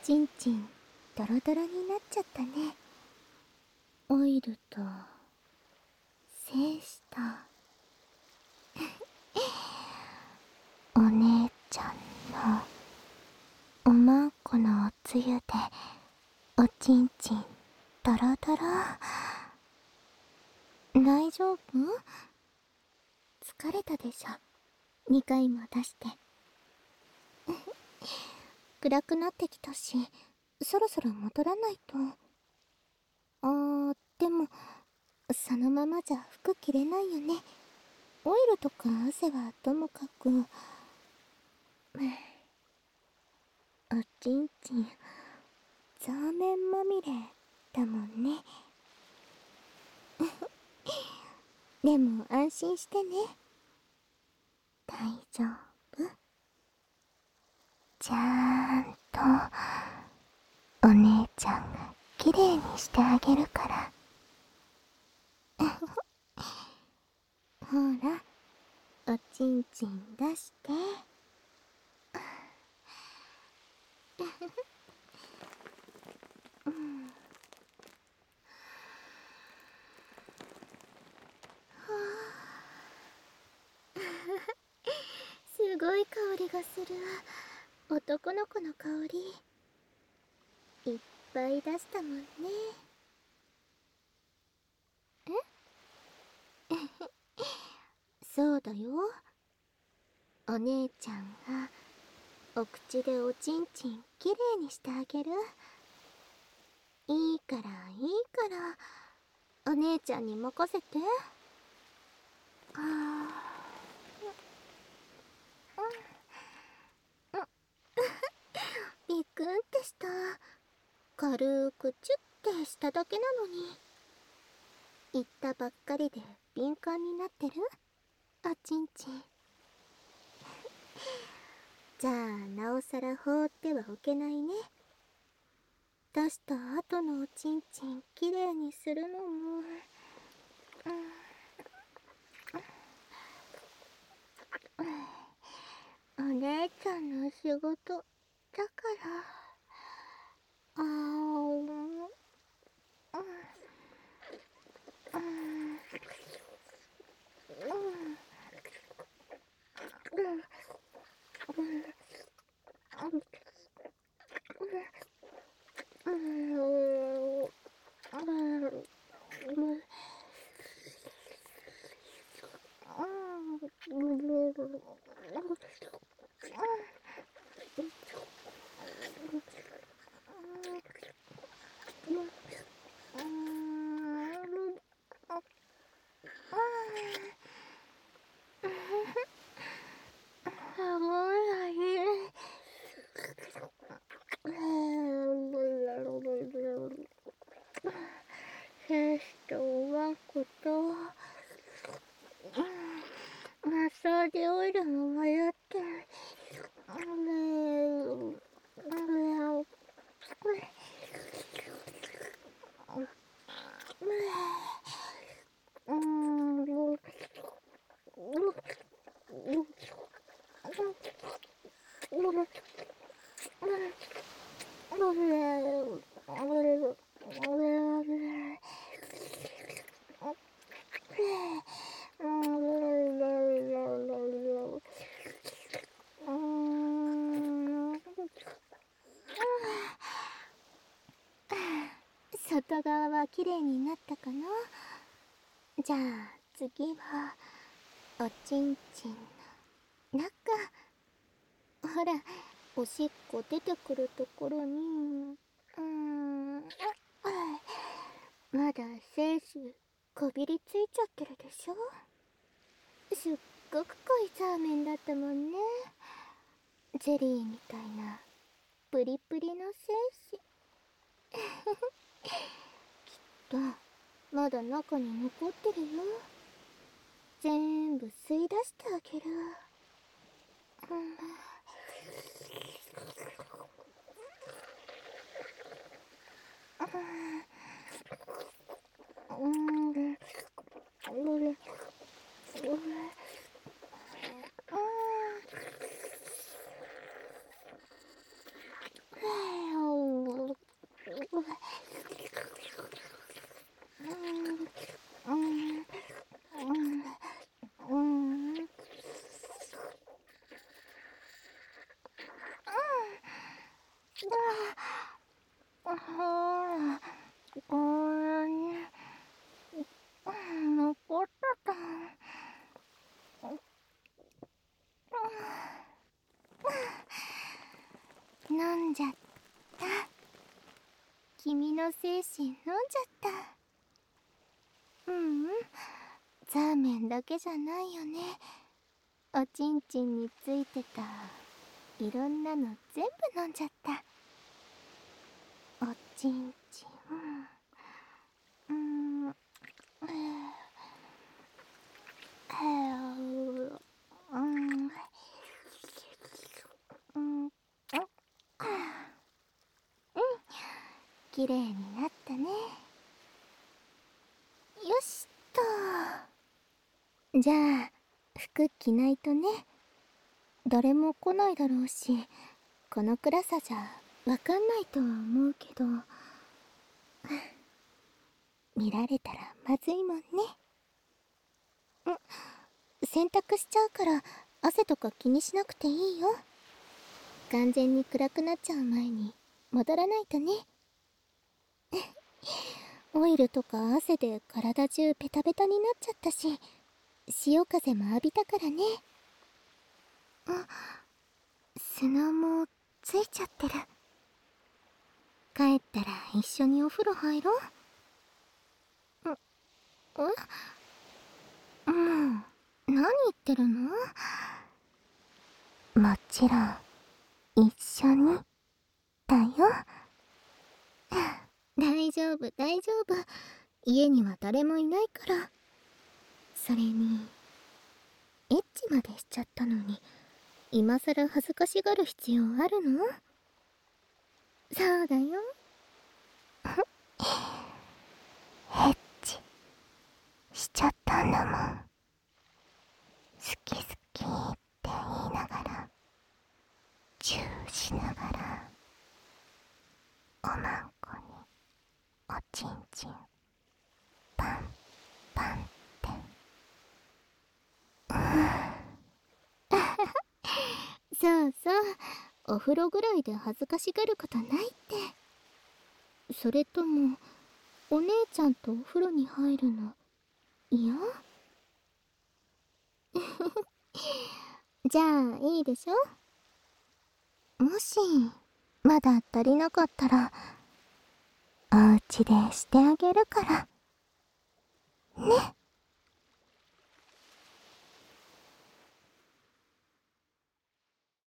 ちんちんドロドロになっちゃったね。オイルと精子とお姉ちゃんのおまんこのおつゆでおちんちんドロドロ。大丈夫？疲れたでしょ、2回も出して。暗くなってきたし、そろそろ戻らないと。でもそのままじゃ服着れないよね。オイルとか汗はともかく。おちんちんザーメンまみれだもんね。でも安心してね。大丈夫。ちゃんとお姉ちゃんがきれいにしてあげるから。ほら、おちんちん出して。すごい香りがする。男の子の香りいっぱい出したもんね。そうだよ。お姉ちゃんがお口でおちんちんきれいにしてあげる。いいからいいから、お姉ちゃんに任せて。ビクンってした。軽くチュッてしただけなのに。言ったばっかりで敏感になってる？おちんちん。じゃあなおさら放ってはおけないね。出した後のおちんちんきれいにするのも、お姉ちゃんの仕事だから。精子とおわんこと、マッサージオイルも迷ってる。外側はきれいになったかな。じゃあ次はおちんちんの中。ほら、おしっこ出てくるところに、まだ精子こびりついちゃってるでしょ。すっごく濃いザーメンだったもんね。ゼリーみたいなプリプリの精子。きっとまだ中に残ってるよ。全部吸い出してあげる。 これに残ってた。飲んじゃった。君の精神飲んじゃった。ザーメンだけじゃないよね。おちんちんについてたいろんなの全部飲んじゃった。おちんちん、きれいになったね。よしっと。じゃあ服着ないとね。誰も来ないだろうし、この暗さじゃわかんないとは思うけど、見られたらまずいもんね。洗濯しちゃうから汗とか気にしなくていいよ。完全に暗くなっちゃう前に戻らないとね。オイルとか汗で体中ペタペタになっちゃったし、潮風も浴びたからね。砂もついちゃってる。帰ったら一緒にお風呂入ろう。もう何言ってるの？もちろん一緒にだよ。大丈夫大丈夫、家には誰もいないから。それにエッチまでしちゃったのに今さら恥ずかしがる必要あるの？そうだよ。エッチしちゃったんだもん。好き好きって言いながら、チューしながら、おまんこにおちんちんパンパンって。そうそう、お風呂ぐらいで恥ずかしがることないって。それともお姉ちゃんとお風呂に入るの嫌？じゃあいいでしょ。もしまだ足りなかったらお家でしてあげるからね。